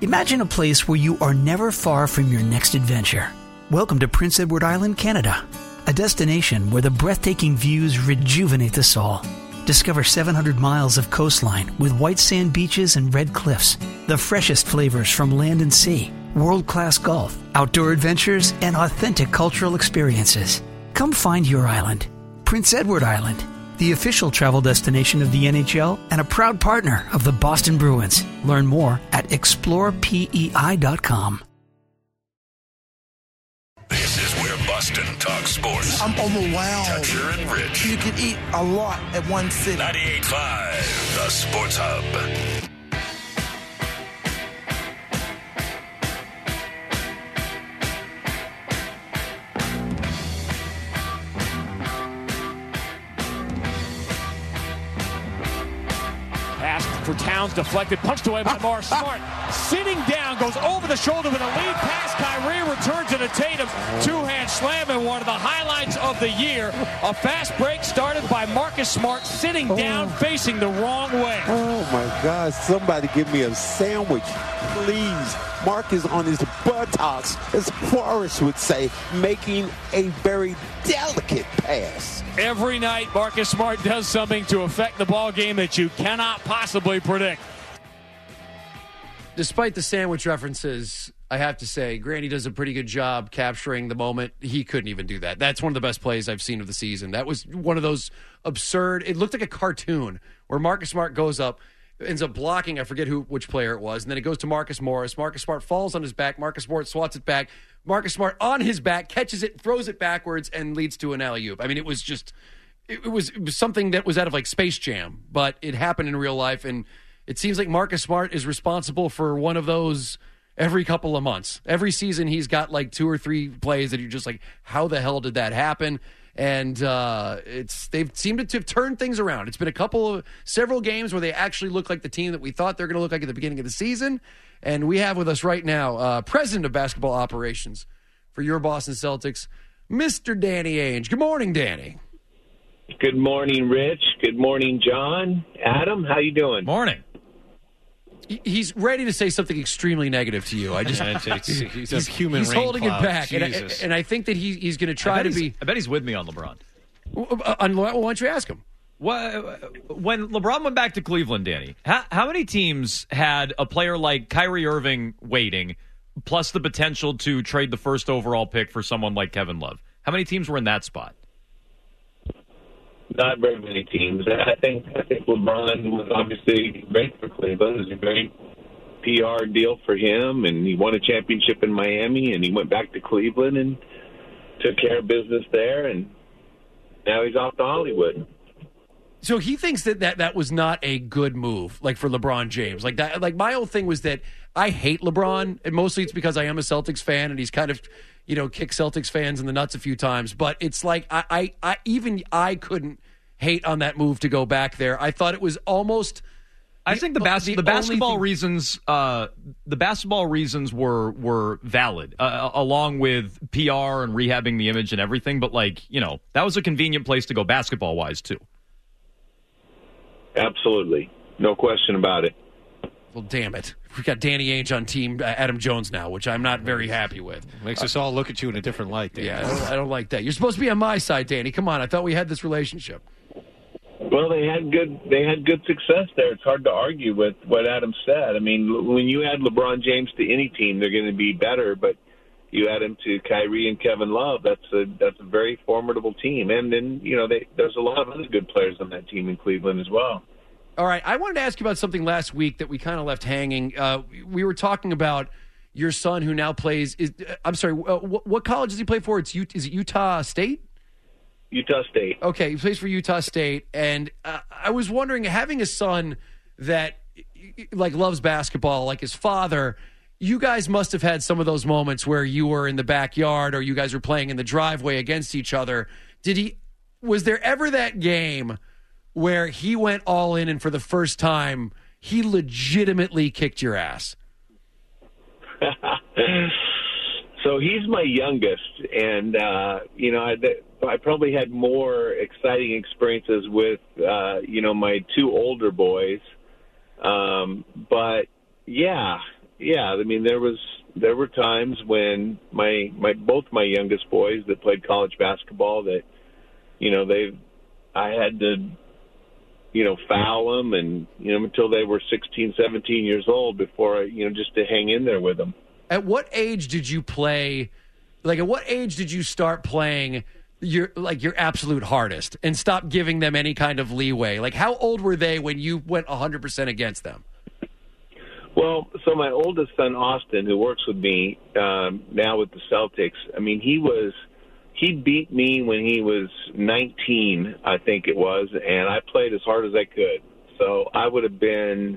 Imagine a place where you are never far from your next adventure. Welcome to Prince Edward Island, Canada, a destination where the breathtaking views rejuvenate the soul. Discover 700 miles of coastline with white sand beaches and red cliffs, the freshest flavors from land and sea, world-class golf, outdoor adventures, and authentic cultural experiences. Come find your island. Prince Edward Island, the official travel destination of the NHL and a proud partner of the Boston Bruins. Learn more at explorepei.com. This is where Boston talks sports. I'm overwhelmed. Toucher and Rich. You can eat a lot at one sitting. 98.5, the Sports Hub. For Towns, deflected, punched away by Morris Smart. Sitting down, goes over the shoulder with a lead pass. Kyrie returns it to Tatum. Two-hand slam and one of the highlights of the year. A fast break started by Marcus Smart sitting down, facing the wrong way. Oh, my God. Somebody give me a sandwich, please. Marcus on his buttocks, as Forrest would say, making a very delicate pass. Every night, Marcus Smart does something to affect the ball game that you cannot possibly predict. Despite the sandwich references, I have to say, Granny does a pretty good job capturing the moment. He couldn't even do that. That's one of the best plays I've seen of the season. That was one of those absurd, it looked like a cartoon where Marcus Smart goes up, ends up blocking, I forget which player it was, and then it goes to Marcus Morris. Marcus Smart falls on his back. Marcus Smart swats it back. Marcus Smart on his back, catches it, throws it backwards, and leads to an alley-oop. I mean, it was just, it was something that was out of like Space Jam, but it happened in real life, and it seems like Marcus Smart is responsible for one of those every couple of months. Every season he's got like 2 or 3 plays that you're just like, how the hell did that happen? And they've seemed to have turned things around. It's been several games where they actually look like the team that we thought they were going to look like at the beginning of the season. And we have with us right now, President of Basketball Operations for your Boston Celtics, Mr. Danny Ainge. Good morning, Danny. Good morning, Rich. Good morning, John. Adam, how you doing? Morning. He's ready to say something extremely neganegative to you. I just he's human. He's holding it back, and I think that he's going to try to be. I bet he's with me on LeBron. Why don't you ask him? When LeBron went back to Cleveland, Danny, how many teams had a player like Kyrie Irving waiting, plus the potential to trade the first overall pick for someone like Kevin Love? How many teams were in that spot? Not very many teams. I think LeBron was obviously great for Cleveland. It was a great PR deal for him, and he won a championship in Miami, and he went back to Cleveland and took care of business there, and now he's off to Hollywood. So he thinks that was not a good move, like for LeBron James. Like that, like my whole thing was that I hate LeBron, and mostly it's because I am a Celtics fan, and he's kind of, kicked Celtics fans in the nuts a few times. But it's like I couldn't hate on that move to go back there. I thought it was almost. I think the basketball reasons were valid, along with PR and rehabbing the image and everything. But that was a convenient place to go basketball wise too. Absolutely. No question about it. Well, damn it. We got Danny Ainge on team Adam Jones now, which I'm not very happy with. Makes us all look at you in a different light, Danny. Yeah, I don't like that. You're supposed to be on my side, Danny. Come on. I thought we had this relationship. Well, they had good success there. It's hard to argue with what Adam said. I mean, when you add LeBron James to any team, they're going to be better, but you add him to Kyrie and Kevin Love, that's a very formidable team. And then, there's a lot of other good players on that team in Cleveland as well. All right, I wanted to ask you about something last week that we kind of left hanging. We were talking about your son who now plays. What college does he play for? Is it Utah State? Utah State. Okay, he plays for Utah State, and I was wondering, having a son that loves basketball like his father, you guys must have had some of those moments where you were in the backyard or you guys were playing in the driveway against each other. Was there ever that game where he went all in and for the first time he legitimately kicked your ass? So he's my youngest, and I probably had more exciting experiences with my 2 older boys. But yeah, yeah, I mean, there were times when both my youngest boys that played college basketball that, I had to, foul them and, until they were 16, 17 years old before, just to hang in there with them. At what age did you play? Like, at what age did you start playing your absolute hardest and stop giving them any kind of leeway? Like, how old were they when you went 100% against them? Well, so my oldest son, Austin, who works with me now with the Celtics, I mean, he beat me when he was 19, I think it was, and I played as hard as I could. So I would have been,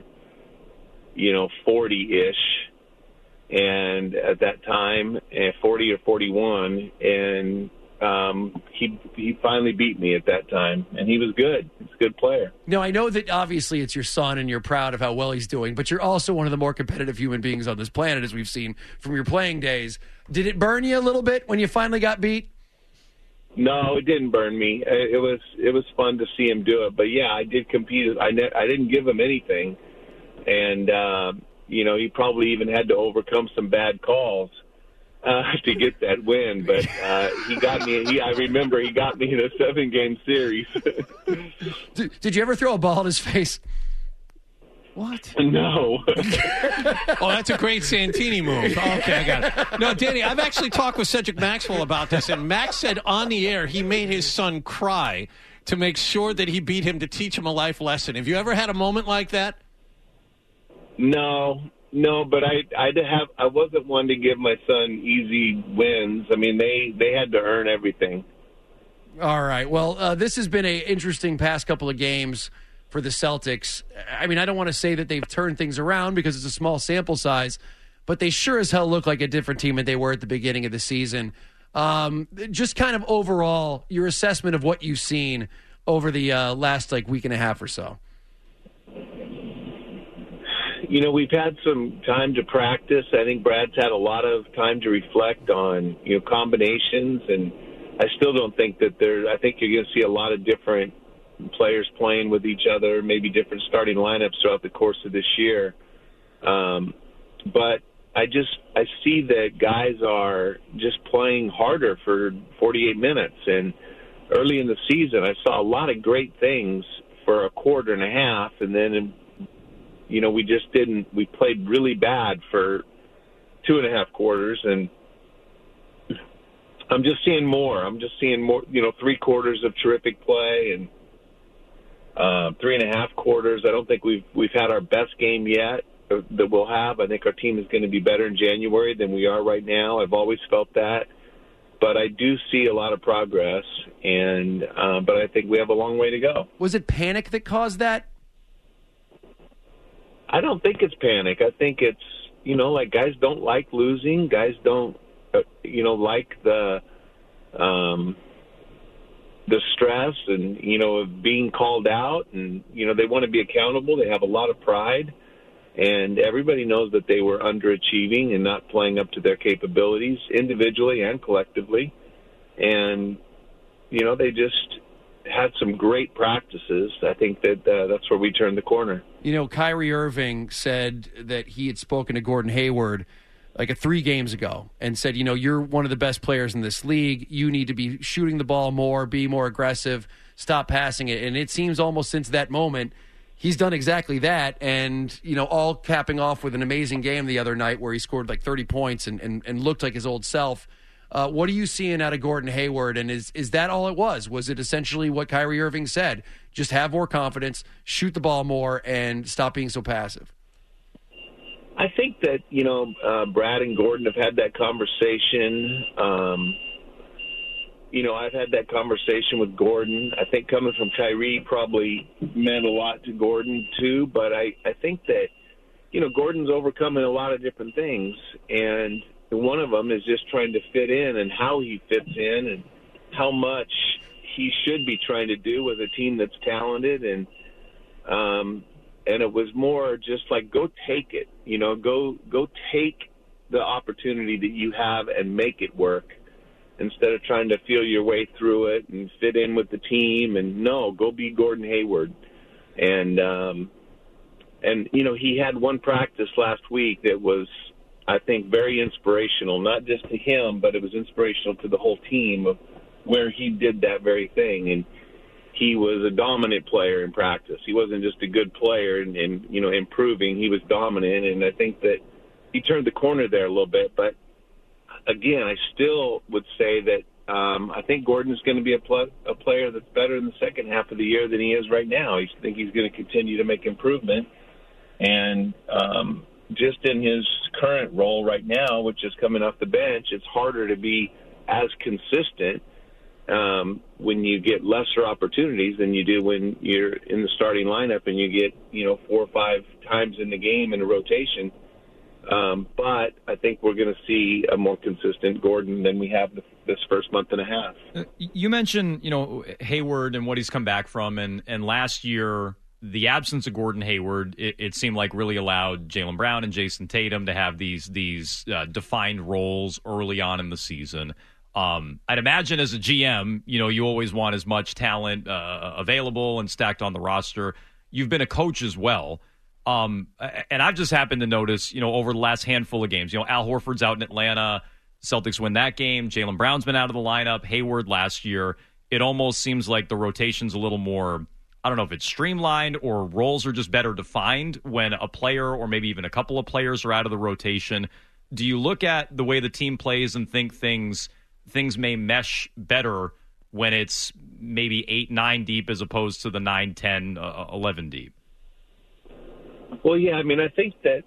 40-ish. And at that time, 40 or 41, and he finally beat me at that time, and he was good. He's a good player. No, I know that obviously it's your son and you're proud of how well he's doing, but you're also one of the more competitive human beings on this planet, as we've seen from your playing days. Did it burn you a little bit when you finally got beat? No, it didn't burn me. It was fun to see him do it. But, yeah, I did compete. I didn't give him anything, and he probably even had to overcome some bad calls to get that win. But he got me. I remember he got me in a 7-game series. Did you ever throw a ball in his face? What? No. Oh, that's a great Santini move. Okay, I got it. No, Danny, I've actually talked with Cedric Maxwell about this, and Max said on the air he made his son cry to make sure that he beat him to teach him a life lesson. Have you ever had a moment like that? No, but I wasn't one to give my son easy wins. I mean, they had to earn everything. All right. Well, this has been an interesting past couple of games for the Celtics. I mean, I don't want to say that they've turned things around because it's a small sample size, but they sure as hell look like a different team than they were at the beginning of the season. Just kind of overall, your assessment of what you've seen over the last week and a half or so. We've had some time to practice. I think Brad's had a lot of time to reflect on, combinations, and I still don't think that I think you're going to see a lot of different players playing with each other, maybe different starting lineups throughout the course of this year. But I see that guys are just playing harder for 48 minutes. And early in the season, I saw a lot of great things for a quarter and a half, and then we just didn't. We played really bad for 2.5 quarters, and I'm just seeing more. 3 quarters of terrific play and 3.5 quarters. I don't think we've had our best game yet that we'll have. I think our team is going to be better in January than we are right now. I've always felt that, but I do see a lot of progress, and but I think we have a long way to go. Was it panic that caused that? I don't think it's panic. I think it's, guys don't like losing. Guys don't, like the stress and, of being called out. And, they want to be accountable. They have a lot of pride. And everybody knows that they were underachieving and not playing up to their capabilities individually and collectively. And, they just had some great practices. I think that that's where we turned the corner. Kyrie Irving said that he had spoken to Gordon Hayward 3 games ago and said, you're one of the best players in this league. You need to be shooting the ball more, be more aggressive, stop passing it. And it seems almost since that moment, he's done exactly that. And, all capping off with an amazing game the other night where he scored 30 points and looked like his old self. What are you seeing out of Gordon Hayward, and is that all it was? Was it essentially what Kyrie Irving said? Just have more confidence, shoot the ball more, and stop being so passive? I think that, Brad and Gordon have had that conversation. I've had that conversation with Gordon. I think coming from Kyrie probably meant a lot to Gordon too, but I think that, Gordon's overcoming a lot of different things, and one of them is just trying to fit in and how he fits in and how much he should be trying to do with a team that's talented. And it was more just go take it, go take the opportunity that you have and make it work instead of trying to feel your way through it and fit in with the team. And no, go be Gordon Hayward. And And, he had one practice last week that was, I think, very inspirational, not just to him, but it was inspirational to the whole team of where he did that very thing. And he was a dominant player in practice. He wasn't just a good player and improving. He was dominant, and I think that he turned the corner there a little bit. But, again, I still would say that I think Gordon's going to be a player that's better in the second half of the year than he is right now. I think he's going to continue to make improvement. And just in his current role right now, which is coming off the bench, it's harder to be as consistent when you get lesser opportunities than you do when you're in the starting lineup and you get 4 or 5 times in the game in a rotation. But I think we're going to see a more consistent Gordon than we have this first month and a half. You mentioned, Hayward and what he's come back from, and last year the absence of Gordon Hayward, it seemed like really allowed Jaylen Brown and Jason Tatum to have these defined roles early on in the season. I'd imagine as a GM, you always want as much talent available and stacked on the roster. You've been a coach as well. And I've just happened to notice, over the last handful of games, Al Horford's out in Atlanta, Celtics win that game. Jaylen Brown's been out of the lineup. Hayward last year. It almost seems like the rotation's a little more, I don't know if it's streamlined or roles are just better defined when a player or maybe even a couple of players are out of the rotation. Do you look at the way the team plays and think things may mesh better when it's maybe 8-9 deep as opposed to the 9-10-11 deep? Well, yeah, I think that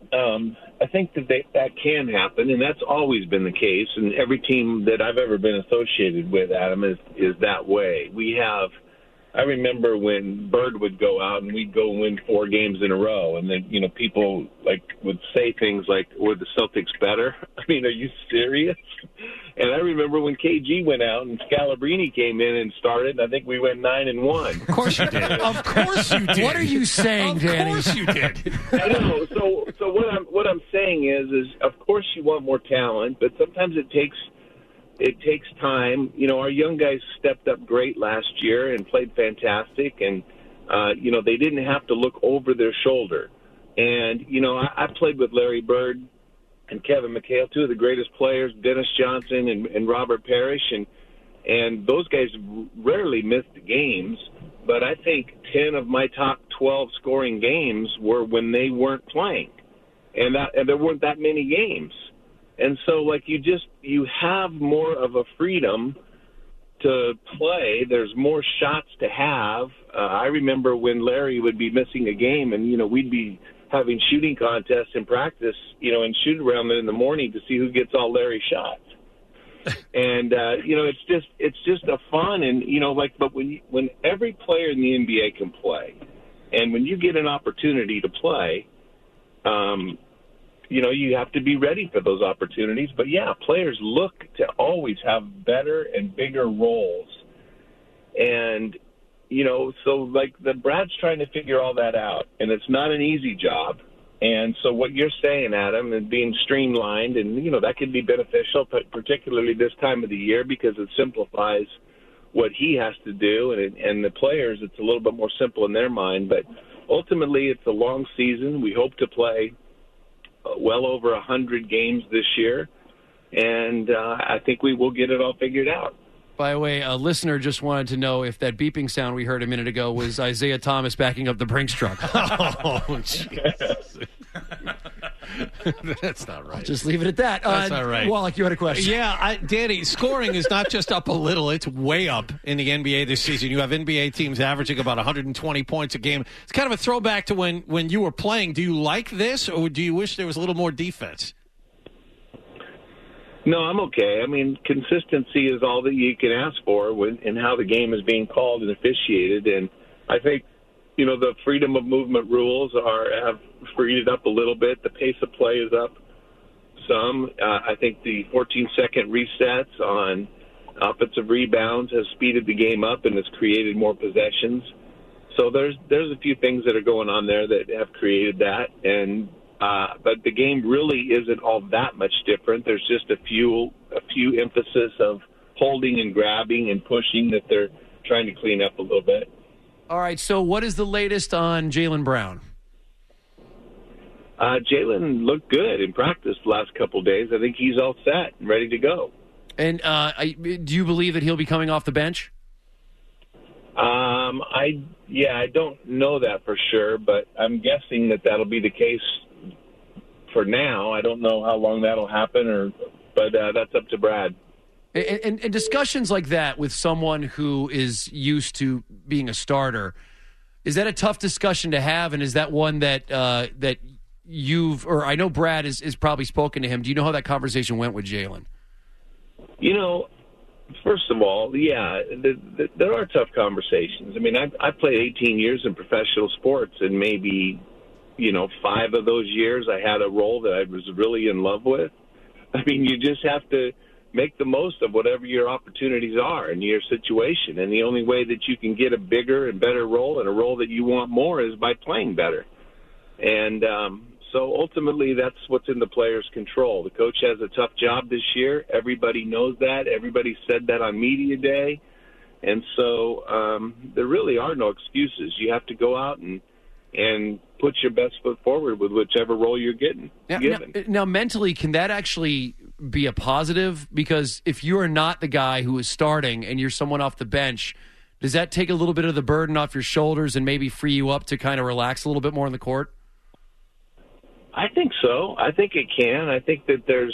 that can happen, and that's always been the case. And every team that I've ever been associated with, Adam, is that way. I remember when Bird would go out and we'd go win 4 games in a row, and then people would say things like, "Were the Celtics better?" Are you serious? And I remember when KG went out and Scalabrine came in and started, and I think we went 9-1. Of course you did. Of course you did. What are you saying, Danny? Of course you did. I know. So what I'm saying is of course you want more talent, but sometimes it takes time. Our young guys stepped up great last year and played fantastic, and they didn't have to look over their shoulder. And I played with Larry Bird and Kevin McHale, 2 of the greatest players, Dennis Johnson and Robert Parrish, and those guys rarely missed games. But I think 10 of my top 12 scoring games were when they weren't playing, and there weren't that many games. And so, you have more of a freedom to play. There's more shots to have. I remember when Larry would be missing a game, and we'd be having shooting contests in practice, and shoot around in the morning to see who gets all Larry shots. And it's just a fun, and but when every player in the NBA can play, and when you get an opportunity to play, you have to be ready for those opportunities. But yeah, players look to always have better and bigger roles, and the Brad's trying to figure all that out, and it's not an easy job. And so what you're saying, Adam, and being streamlined, and, that could be beneficial, but particularly this time of the year because it simplifies what he has to do. And the players, it's a little bit more simple in their mind. But ultimately, it's a long season. We hope to play well over 100 games this year. And I think we will get it all figured out. By the way, a listener just wanted to know if that beeping sound we heard a minute ago was Isaiah Thomas backing up the Brinks truck. Oh, jeez. That's not right. I'll just leave it at that. That's not right. Wallach, you had a question. Yeah, Danny, scoring is not just up a little. It's way up in the NBA this season. You have NBA teams averaging about 120 points a game. It's kind of a throwback to when you were playing. Do you like this, or do you wish there was a little more defense? No, I'm okay. Consistency is all that you can ask for in how the game is being called and officiated. And I think, the freedom of movement rules have freed it up a little bit. The pace of play is up some. I think the 14-second resets on offensive rebounds has speeded the game up and has created more possessions. So there's a few things that are going on there that have created that. And but the game really isn't all that much different. There's just a few emphasis of holding and grabbing and pushing that they're trying to clean up a little bit. All right, so what is the latest on Jaylen Brown? Jalen looked good in practice the last couple of days. I think he's all set and ready to go. And do you believe that he'll be coming off the bench? I don't know that for sure, but I'm guessing that that'll be the case for now. I don't know how long that'll happen, but that's up to Brad. And discussions like that with someone who is used to being a starter, is that a tough discussion to have? And is that one that that you've, or I know Brad is probably spoken to him. Do you know how that conversation went with Jalen? You know, first of all, yeah, there are tough conversations. I mean, I played 18 years in professional sports, and maybe, 5 of those years I had a role that I was really in love with. I mean, you just have to make the most of whatever your opportunities are in your situation. And the only way that you can get a bigger and better role and a role that you want more is by playing better. And so ultimately that's what's in the player's control. The coach has a tough job this year. Everybody knows that. Everybody said that on media day. And so there really are no excuses. You have to go out and put your best foot forward with whichever role you're given. Now, mentally, can that actually be a positive? Because if you are not the guy who is starting and you're someone off the bench, does that take a little bit of the burden off your shoulders and maybe free you up to kind of relax a little bit more on the court? I think so. I think it can. I think that there's,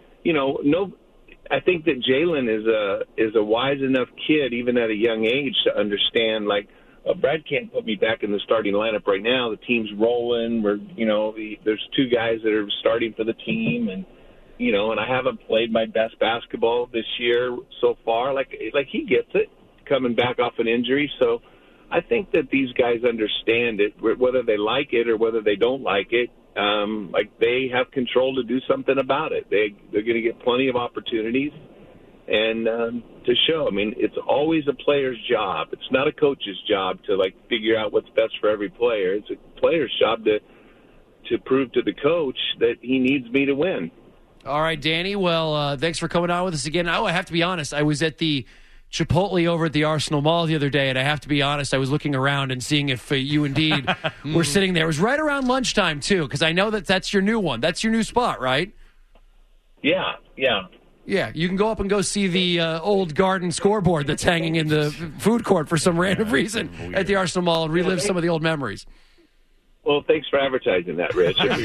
I think that Jalen is a wise enough kid, even at a young age, to understand, like, Brad can't put me back in the starting lineup right now. The team's rolling. There's 2 guys that are starting for the team, and I haven't played my best basketball this year so far. Like he gets it, coming back off an injury. So I think that these guys understand it, whether they like it or whether they don't like it. Like they have control to do something about it. They're going to get plenty of opportunities and to show. I mean, it's always a player's job. It's not a coach's job to figure out what's best for every player. It's a player's job to prove to the coach that he needs me to win. All right, Danny. Well, thanks for coming on with us again. I have to be honest. I was at the Chipotle over at the Arsenal Mall the other day, and I have to be honest, I was looking around and seeing if you indeed were sitting there. It was right around lunchtime, too, because I know that's your new one. That's your new spot, right? Yeah. Yeah, you can go up and go see the old garden scoreboard that's hanging in the food court for some random reason at the Arsenal Mall and relive some of the old memories. Well, thanks for advertising that, Rich. I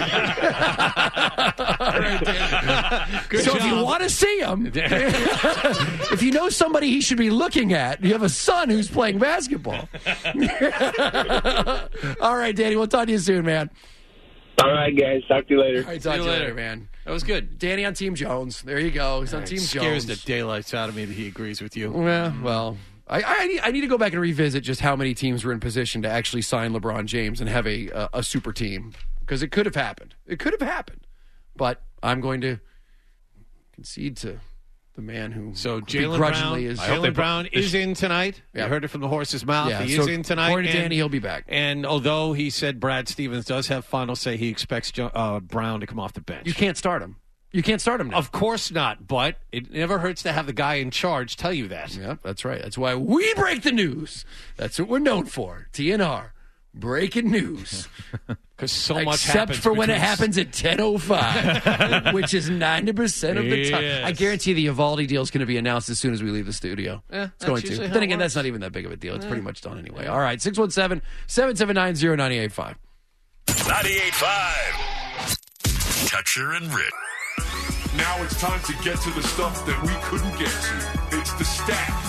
appreciate that. So if you want to see him, if you know somebody he should be looking at, you have a son who's playing basketball. All right, Danny, we'll talk to you soon, man. All right, guys. Talk to you later. All right, talk to you later, man. That was good. Danny on Team Jones. There you go. He's on Team Jones. Scares the daylights out of me that he agrees with you. Well, I need to go back and revisit just how many teams were in position to actually sign LeBron James and have a super team, because it could have happened. It could have happened. But I'm going to concede to the man who Jaylen Brown is in tonight. Yeah. You heard it from the horse's mouth. Yeah, he is in tonight. According to Danny, he'll be back. And although he said Brad Stevens does have final say, he expects Brown to come off the bench. You can't start him. You can't start him now. Of course not, but it never hurts to have the guy in charge tell you that. Yep, that's right. That's why we break the news. That's what we're known for. TNR. Breaking news. Because so much happens. Except for when it happens at 10:05, which is 90% of the time. I guarantee the Evaldi deal is going to be announced as soon as we leave the studio. It's going to. But then again, that's not even that big of a deal. It's pretty much done anyway. All right, 617-779-0985. 98.5. Toucher and Rich. Now it's time to get to the stuff that we couldn't get to. It's the stat.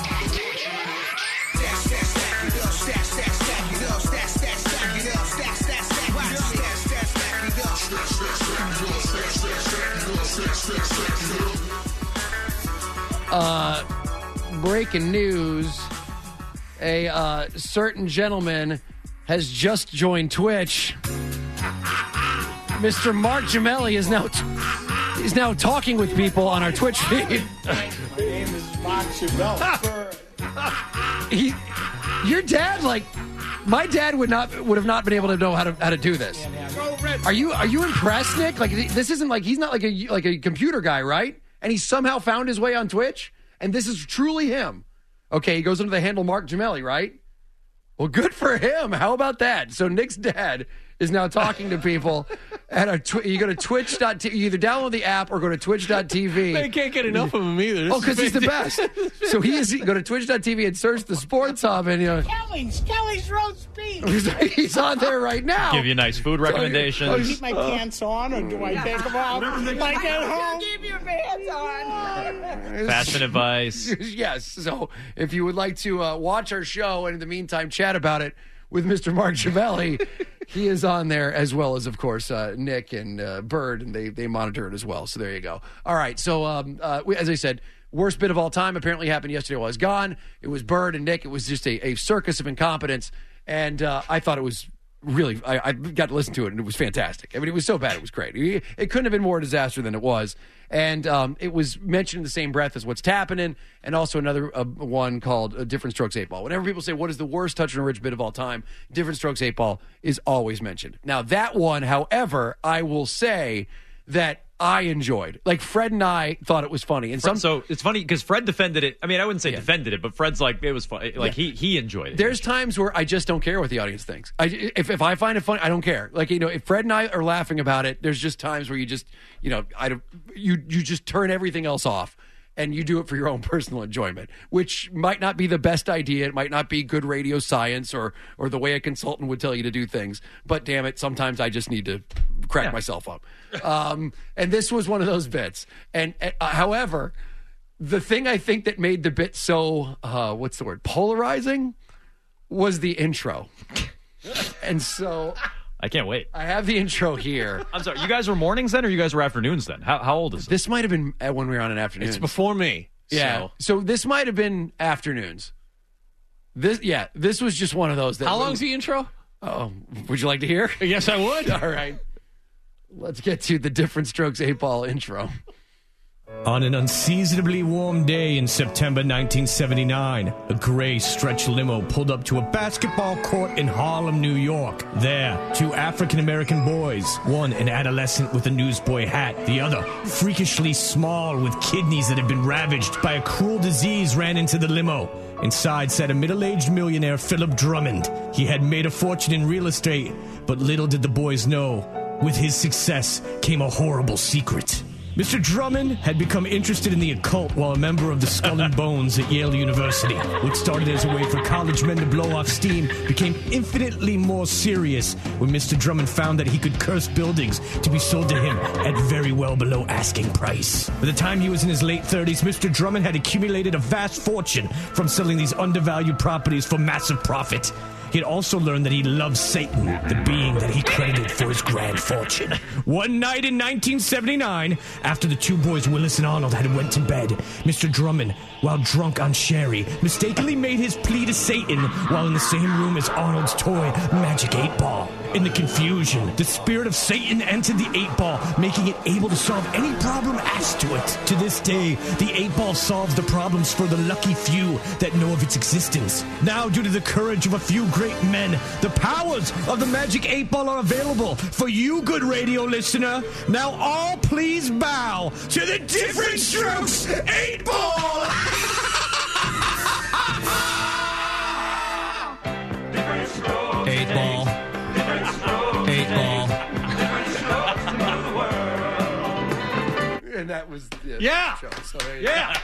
Breaking news. A certain gentleman has just joined Twitch. Mr. Mark Gemelli is now talking with people on our Twitch feed. My name is Mark Gemelli. Your dad, my dad would have not been able to know how to do this. Are you impressed, Nick? This isn't he's not like a computer guy, right? And he somehow found his way on Twitch, and this is truly him. Okay, he goes under the handle Mark Gemelli, right? Well, good for him. How about that? So Nick's dad is now talking to people at you go to twitch.tv. You either download the app or go to twitch.tv. They can't get enough of him either. Because he's the best. So go to twitch.tv and search the Sports Hub, and Kelly's roast beef. he's on there right now. Give you nice food recommendations. Keep my pants on, or do I take them off? I get home. Keep your pants on. Fashion advice. Yes. So if you would like to watch our show and in the meantime chat about it with Mr. Mark Chiavelli, he is on there, as well as, of course, Nick and Bird, and they monitor it as well. So there you go. All right. So as I said, worst bit of all time apparently happened yesterday while I was gone. It was Bird and Nick. It was just a circus of incompetence, and I thought it was really, I got to listen to it, and it was fantastic. I mean, it was so bad, it was great. It couldn't have been more disaster than it was. And it was mentioned in the same breath as What's Happening, and also another one called Different Strokes 8 Ball. Whenever people say, what is the worst Toucher and Rich bit of all time, Different Strokes 8 Ball is always mentioned. Now, that one, however, I will say that I enjoyed. Like, Fred and I thought it was funny. And so it's funny because Fred defended it. I mean, I wouldn't say defended it, but Fred's like, it was fun. Like, he enjoyed it. There's times where I just don't care what the audience thinks. If I find it funny, I don't care. Like, if Fred and I are laughing about it, there's just times where you just, you just turn everything else off. And you do it for your own personal enjoyment, which might not be the best idea. It might not be good radio science or the way a consultant would tell you to do things. But damn it, sometimes I just need to crack myself up. And this was one of those bits. And however, the thing I think that made the bit so, what's the word, polarizing was the intro. And so... I can't wait. I have the intro here. I'm sorry. You guys were mornings then, or you guys were afternoons then? How old is it? This might have been when we were on an afternoon. It's before me. Yeah. So this might have been afternoons. This was just one of those. How long's the intro? Oh, would you like to hear? Yes, I would. All right. Let's get to the Different Strokes 8 Ball intro. On an unseasonably warm day in September 1979, a gray stretch limo pulled up to a basketball court in Harlem, New York. There, two African-American boys, one an adolescent with a newsboy hat, the other freakishly small with kidneys that had been ravaged by a cruel disease, ran into the limo. Inside sat a middle-aged millionaire, Philip Drummond. He had made a fortune in real estate, but little did the boys know, with his success came a horrible secret. Mr. Drummond had become interested in the occult while a member of the Skull and Bones at Yale University. What started as a way for college men to blow off steam became infinitely more serious when Mr. Drummond found that he could curse buildings to be sold to him at very well below asking price. By the time he was in his late 30s, Mr. Drummond had accumulated a vast fortune from selling these undervalued properties for massive profit. He had also learned that he loved Satan, the being that he credited for his grand fortune. One night in 1979, after the two boys, Willis and Arnold, had went to bed, Mr. Drummond, while drunk on sherry, mistakenly made his plea to Satan while in the same room as Arnold's toy Magic 8 Ball. In the confusion, the spirit of Satan entered the 8 Ball, making it able to solve any problem asked to it. To this day, the 8 Ball solves the problems for the lucky few that know of its existence. Now, due to the courage of a few great men, the powers of the Magic 8 Ball are available for you, good radio listener. Now all please bow to the Different Strokes 8 Ball! Eight Ball. 8 Ball. And that was the show. So there you go.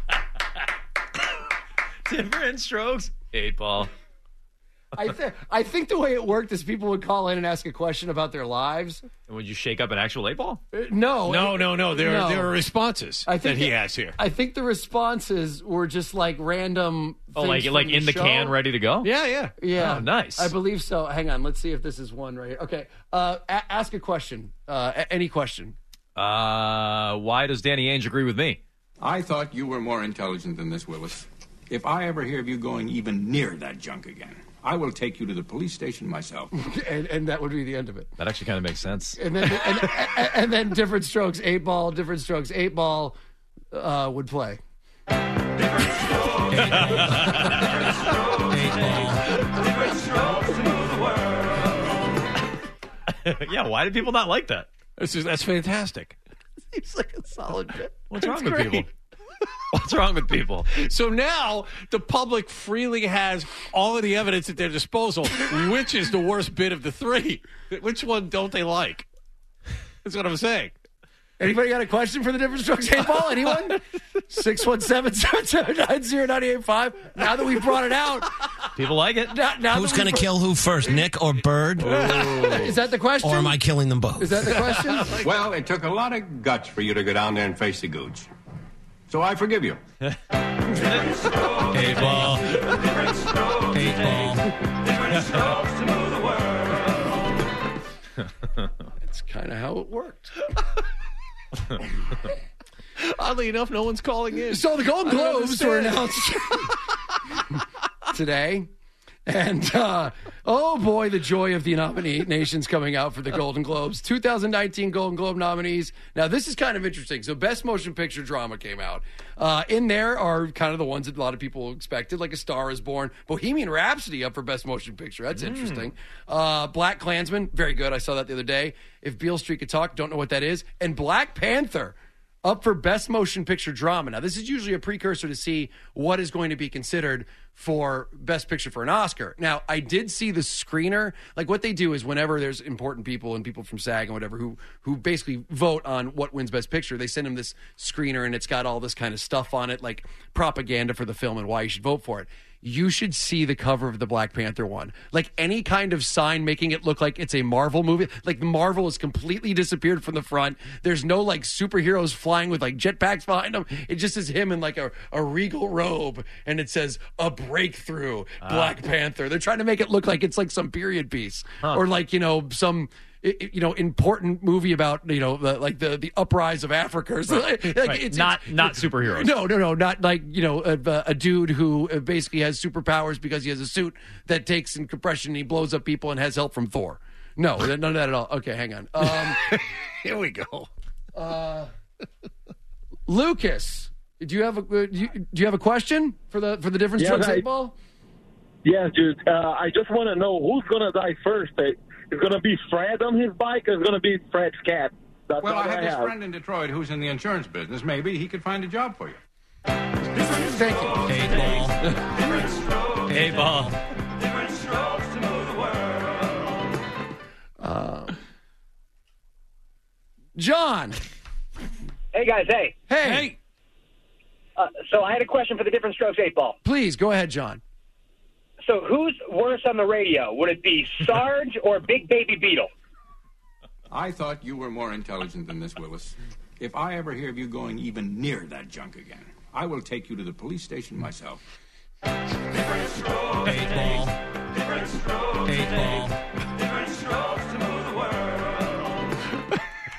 Different Strokes 8 Ball. I think the way it worked is people would call in and ask a question about their lives. And would you shake up an actual 8 Ball? No. There are responses that he has here. I think the responses were just like random. Oh, like in the can, ready to go? Yeah. Oh, nice. I believe so. Hang on. Let's see if this is one right here. Okay. Ask a question. Any question. Why does Danny Ainge agree with me? I thought you were more intelligent than this, Willis. If I ever hear of you going even near that junk again, I will take you to the police station myself. and that would be the end of it. That actually kind of makes sense. And then and then Different Strokes 8 Ball, Different Strokes 8 Ball would play. Different strokes. 8 Ball. Different strokes to the world. Yeah, why do people not like that? That's fantastic. Seems like a solid bit. What's wrong with people? What's wrong with people? So now the public freely has all of the evidence at their disposal. Which is the worst bit of the three? Which one don't they like? That's what I'm saying. Anybody got a question for the Different Strokes 8 Ball? Anyone? 617-779-0985. Now that we've brought it out. People like it. Who's going to kill who first, Nick or Bird? Is that the question? Or am I killing them both? Is that the question? Well, it took a lot of guts for you to go down there and face the gooch. So I forgive you. 8 Ball. 8 Ball. That's kind of how it worked. Oddly enough, no one's calling in. So the Golden Globes were announced today. And, oh boy, the joy of the nominations coming out for the Golden Globes. 2019 Golden Globe nominees. Now, this is kind of interesting. So, Best Motion Picture Drama came out. In there are kind of the ones that a lot of people expected, like A Star is Born. Bohemian Rhapsody up for Best Motion Picture. That's interesting. Black Klansman, very good. I saw that the other day. If Beale Street Could Talk, don't know what that is. And Black Panther up for Best Motion Picture Drama. Now, this is usually a precursor to see what is going to be considered for Best Picture for an Oscar. Now, I did see the screener. Like, what they do is whenever there's important people and people from SAG and whatever who basically vote on what wins Best Picture, they send them this screener, and it's got all this kind of stuff on it, like propaganda for the film and why you should vote for it. You should see the cover of the Black Panther one. Like, any kind of sign making it look like it's a Marvel movie. Like, Marvel has completely disappeared from the front. There's no, like, superheroes flying with, like, jetpacks behind them. It just is him in, like, a regal robe, and it says, "A breakthrough, Black Panther." They're trying to make it look like it's, like, some period piece. Or, like, some... important movie about the uprise of Africa. Like, right. It's not superheroes. No, not like a dude who basically has superpowers because he has a suit that takes in compression and he blows up people and has help from Thor. No, none of that at all. Okay, hang on. Here we go. Lucas, do you have a question for the Different Strokes 8 Ball? Yeah, dude. I just want to know who's gonna die first. It's going to be Fred on his bike, or it's going to be Fred's cat? That's well, I have this friend in Detroit who's in the insurance business. Maybe he could find a job for you. Thank you. 8 Ball. 8 Ball. John. Hey, guys. Hey. Hey. So I had a question for the Different Strokes 8 Ball. Please, go ahead, John. So who's worse on the radio? Would it be Sarge or Big Baby Beetle? I thought you were more intelligent than this, Willis. If I ever hear of you going even near that junk again, I will take you to the police station myself. 8 Ball. 8 Ball. Different strokes to move the world.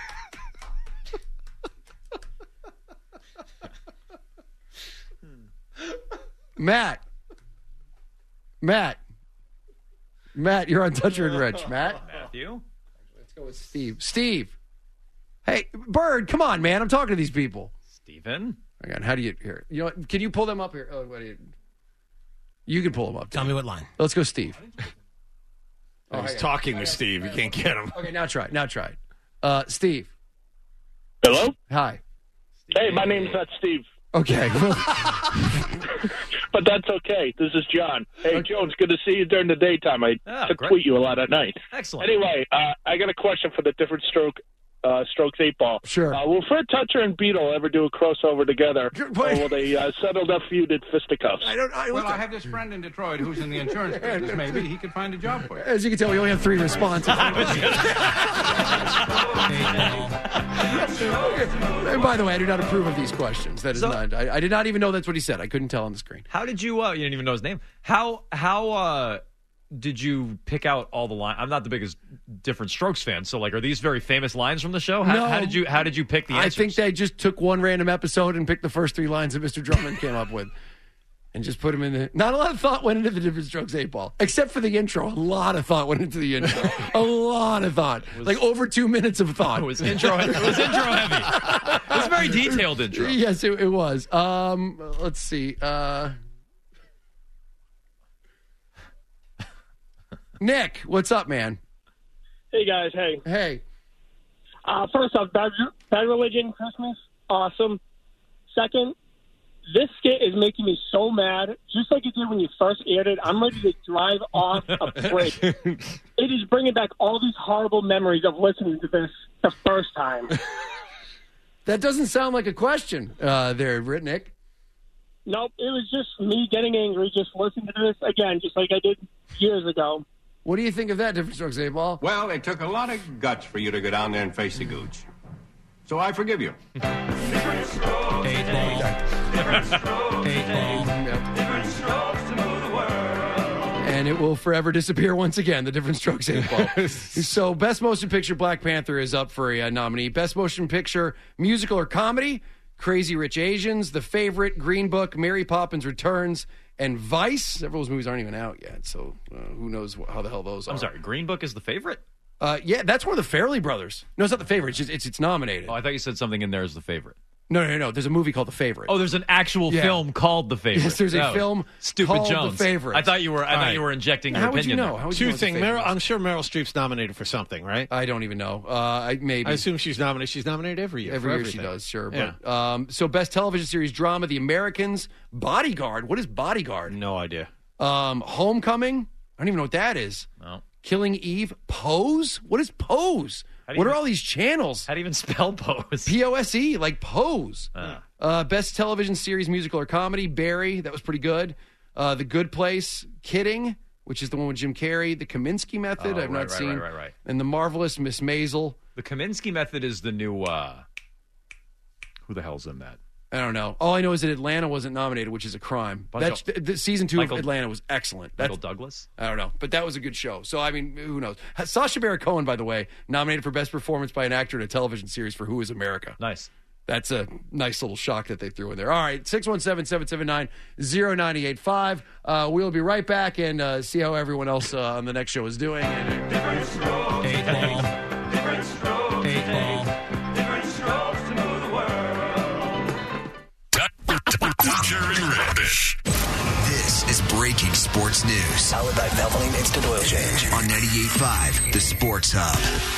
Matt, you're on Toucher and Rich. Matt? Matthew? Let's go with Steve. Steve. Hey, Bird, come on, man. I'm talking to these people. Steven? Hang on, how do you here? You know what? Can you pull them up here? Oh, what do you can pull them up. Tell me what line. Let's go, Steve. He's talking with Steve. You can't get him. Okay, now try. Steve. Hello? Hi. Hey, my name's not Steve. Okay. But that's okay. This is John. Hey, Jones, good to see you during the daytime. I tweet you a lot at night. Excellent. Anyway, I got a question for the Different Strokes 8 Ball. Sure. Will Fred Toucher and Beetle ever do a crossover together, or will they settle their feud at fisticuffs? Well, I have this friend in Detroit who's in the insurance business. Maybe he could find a job for you. As you can tell, we only have 3 responses. And by the way, I do not approve of these questions. That is not. I did not even know that's what he said. I couldn't tell on the screen. How did you? You didn't even know his name. How did you pick out all the lines? I'm not the biggest Different Strokes fan, so are these very famous lines from the show? How did you pick the answers? I think they just took one random episode and picked the first 3 lines that Mr. Drummond came up with. And just put them in the... Not a lot of thought went into the Different Strokes 8 Ball. Except for the intro. A lot of thought went into the intro. A lot of thought. Over 2 minutes of thought. It was intro heavy. It was a very detailed intro. Yes, it was. Let's see. Nick, what's up, man? Hey, guys. Hey. Hey. First off, Bad Religion Christmas. Awesome. Second, This skit is making me so mad, just like it did when you first aired it. I'm ready to drive off a bridge. It is bringing back all these horrible memories of listening to this the first time. That doesn't sound like a question there, Nick. Nope, it was just me getting angry, just listening to this again, just like I did years ago. What do you think of that, Different Strokes, A-Ball? Well, it took a lot of guts for you to go down there and face the gooch. So I forgive you. And it will forever disappear once again, the Different Strokes 8-Ball. So Best Motion Picture, Black Panther is up for a nominee. Best Motion Picture, Musical or Comedy, Crazy Rich Asians, The Favorite, Green Book, Mary Poppins Returns, and Vice. Several of those movies aren't even out yet, so who knows how the hell those are. I'm sorry, Green Book is The Favorite? Yeah, that's one of the Farrelly brothers. No, it's not The Favorite. It's nominated. Oh, I thought you said something in there as The Favorite. No. There's a movie called The Favorite. Oh, there's an actual film called The Favorite. Yes, there's a film Stupid called Jones. The Favorite. I thought you were injecting your How would opinion. you know? How would you Two know things. The Favorite is? I'm sure Meryl Streep's nominated for something, right? I don't even know. Maybe. I assume she's nominated. She's nominated every year. Every year everything. she does, sure. Yeah. But, so Best Television Series Drama, The Americans, Bodyguard. What is Bodyguard? No idea. Homecoming. I don't even know what that is. No. Killing Eve. Pose. What is Pose? What are all these channels? How do you even spell Pose? P-O-S-E, like Pose. Best Television Series Musical or Comedy. Barry. That was pretty good. The Good Place. Kidding, which is the one with Jim Carrey. The Kaminsky Method. I've not seen. Right. And The Marvelous Miss Maisel. The Kaminsky Method is the new. Who the hell's in that? I don't know. All I know is that Atlanta wasn't nominated, which is a crime. That's the season 2 of Atlanta was excellent. Michael Douglas? I don't know, but that was a good show. So I mean, who knows? Sacha Baron Cohen, by the way, nominated for Best Performance by an Actor in a Television Series for Who Is America. Nice. That's a nice little shock that they threw in there. All right, 617-779-0985. We'll be right back and see how everyone else on the next show is doing. Different strokes. Different strokes. Different strokes to move the world. Toucher and Rich. This is breaking sports news. Powered by Valvoline Instant Oil Change. On 98.5, the Sports Hub.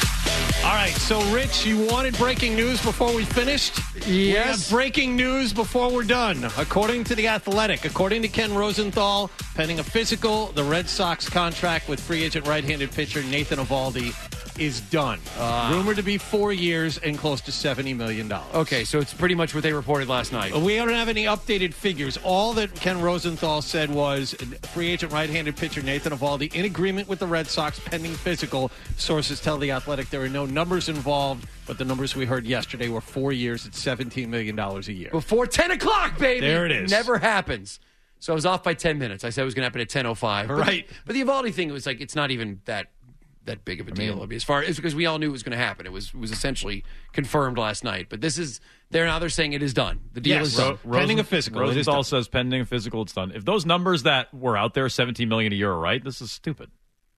All right, so Rich, you wanted breaking news before we finished? Yes. We have breaking news before we're done. According to The Athletic, according to Ken Rosenthal, pending a physical, the Red Sox contract with free agent right-handed pitcher Nathan Eovaldi is done. Rumored to be 4 years and close to $70 million. Okay, so it's pretty much what they reported last night. We don't have any updated figures. All that Ken Rosenthal said was free agent right-handed pitcher Nathan Eovaldi in agreement with the Red Sox pending physical. Sources tell The Athletic there are no numbers involved, but the numbers we heard yesterday were 4 years at $17 million a year. Before 10 o'clock, baby! There it is. Never happens. So I was off by 10 minutes. I said it was going to happen at 10:05. Right. But the Eovaldi thing, it was like, it's not even that big of a deal. I mean, as far as because we all knew it was going to happen. It was essentially confirmed last night. But this is they're saying it is done. The deal is done. Pending a physical. Rosenthal says pending a physical, it's done. If those numbers that were out there, $17 million a year, are right, this is stupid.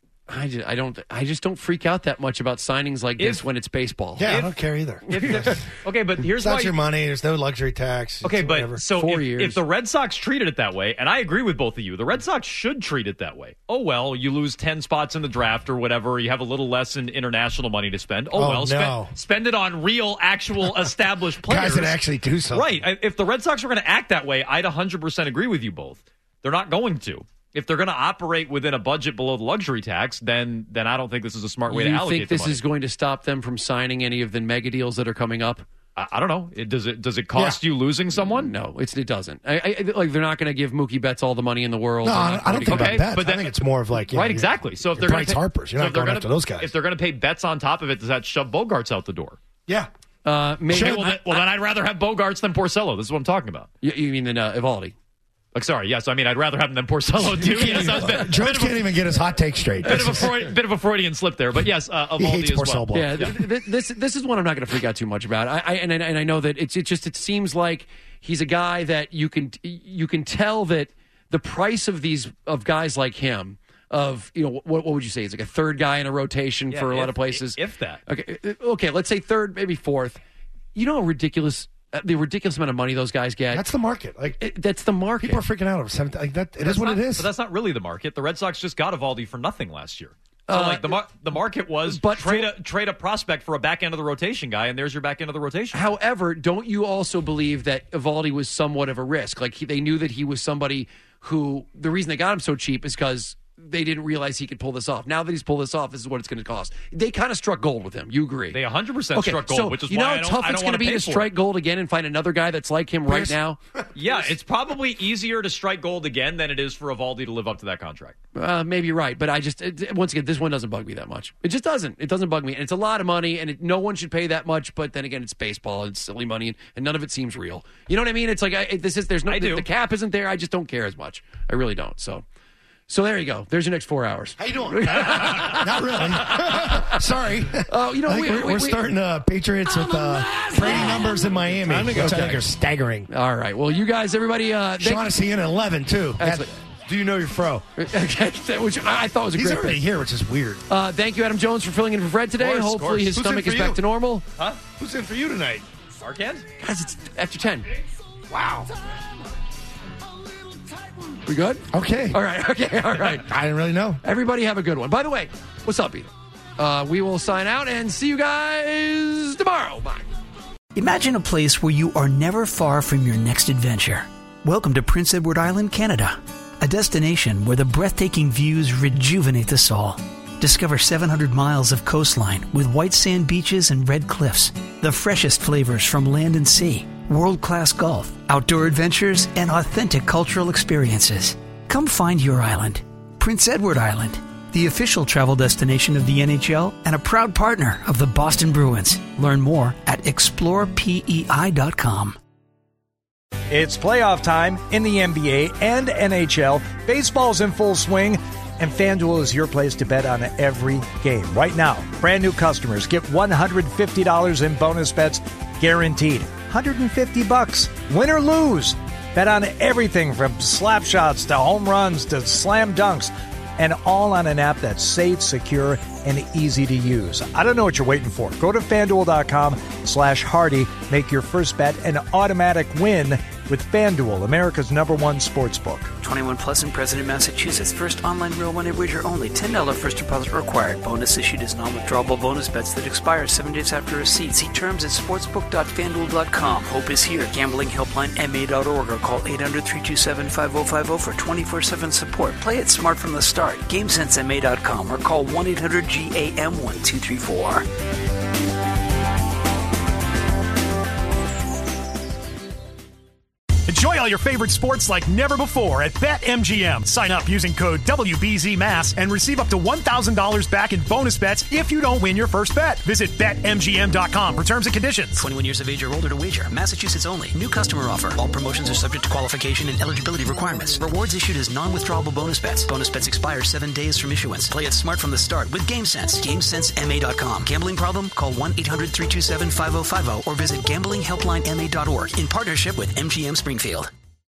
I just don't freak out that much about signings like this when it's baseball. Yeah, I don't care either. Okay, but here's That's why your money. There's no luxury tax. Okay, It's but whatever. so 4 if, years. if the Red Sox treated it that way, and I agree with both of you, the Red Sox should treat it that way. Oh, well, you lose 10 spots in the draft or whatever. You have a little less in international money to spend. Oh, well, no. spend it on real, actual, established players. Guys that actually do something. Right. If the Red Sox were going to act that way, I'd 100% agree with you both. They're not going to. If they're going to operate within a budget below the luxury tax, then I don't think this is a smart way to allocate You think this the money. is going to stop them from signing any of the mega deals that are coming up? I don't know. Does it cost you losing someone? No, it doesn't. Like they're not going to give Mookie Betts all the money in the world. No, They're I not don't going think to- about Betts. but I think it's more of like right, exactly. So if they're Bryce going to Harper's, you're not going after those guys. If they're going to pay Betts on top of it, does that shove Bogarts out the door? Yeah. Maybe. Okay, then I'd rather have Bogarts than Porcello. This is what I'm talking about. You mean than Eovaldi? Like, sorry, yes. I mean, I'd rather have him than Porcello too. Yes, Jones can't even get his hot take straight. Bit of a Freudian slip there, but yes, Eovaldi as well. Yeah, this is one I'm not going to freak out too much about. I know that it seems like he's a guy that you can tell that the price of guys like him. What would you say? It's like a third guy in a rotation for a lot of places. If that. Okay, let's say third, maybe fourth. You know how ridiculous the ridiculous amount of money those guys get. That's the market. That's the market. People are freaking out over 7. Like that. It is what it is. But that's not really the market. The Red Sox just got Eovaldi for nothing last year. So like the market was trade a prospect for a back end of the rotation guy, and there's your back end of the rotation. However, don't you also believe that Eovaldi was somewhat of a risk? Like they knew that he was somebody who the reason they got him so cheap is because they didn't realize he could pull this off. Now that he's pulled this off, this is what it's going to cost. They kind of struck gold with him. You agree? They 100% struck gold, which is you why know I how don't, tough I it's don't going to be to strike gold again and find another guy that's like him right now. Yeah, it's probably easier to strike gold again than it is for Eovaldi to live up to that contract. Maybe you're right, but once again, this one doesn't bug me that much. It just doesn't. It doesn't bug me, and it's a lot of money, and no one should pay that much. But then again, it's baseball, it's silly money, and none of it seems real. You know what I mean? It's like the cap isn't there. I just don't care as much. I really don't. So there you go. There's your next 4 hours. How you doing? Not really. Sorry. Oh, you know, we're starting Patriots with Brady numbers in Miami, which I think are staggering. All right. Well, you guys, everybody. Shaughnessy in at 11 too. Excellent. Do you know your fro? Which I thought was a He's great already pick. here, which is weird. Thank you, Adam Jones, for filling in for Fred today. Hopefully his stomach is back to normal. Huh? Who's in for you tonight? Arcand? Guys, it's after 10. Wow. We good? Okay. All right. Okay. All right. I didn't really know. Everybody have a good one. By the way, what's up, Ethan? We will sign out and see you guys tomorrow. Bye. Imagine a place where you are never far from your next adventure. Welcome to Prince Edward Island, Canada, a destination where the breathtaking views rejuvenate the soul. Discover 700 miles of coastline with white sand beaches and red cliffs, the freshest flavors from land and sea, world-class golf, outdoor adventures, and authentic cultural experiences. Come find your island. Prince Edward Island, the official travel destination of the NHL and a proud partner of the Boston Bruins. Learn more at explorepei.com. It's playoff time in the NBA and NHL. Baseball's in full swing, and FanDuel is your place to bet on every game. Right now, brand new customers get $150 in bonus bets guaranteed. $150. Win or lose. Bet on everything from slap shots to home runs to slam dunks, and all on an app that's safe, secure, and easy to use. I don't know what you're waiting for. Go to FanDuel.com/Hardy. Make your first bet an automatic win with FanDuel, America's #1 sportsbook. 21 plus in President, Massachusetts. First online real money wager only. $10 first deposit required. Bonus issued as non-withdrawable bonus bets that expire 7 days after receipt. See terms at sportsbook.fanduel.com. Hope is here. Gambling helpline MA.org or call 800-327-5050 for 24/7 support. Play it smart from the start. GameSenseMA.com or call 1-800-GAM-1234. Enjoy all your favorite sports like never before at BetMGM. Sign up using code WBZMass and receive up to $1,000 back in bonus bets if you don't win your first bet. Visit BetMGM.com for terms and conditions. 21 years of age or older to wager. Massachusetts only. New customer offer. All promotions are subject to qualification and eligibility requirements. Rewards issued as non-withdrawable bonus bets. Bonus bets expire 7 days from issuance. Play it smart from the start with GameSense. GameSenseMA.com. Gambling problem? Call 1-800-327-5050 or visit gamblinghelplinema.org in partnership with MGM Springfield.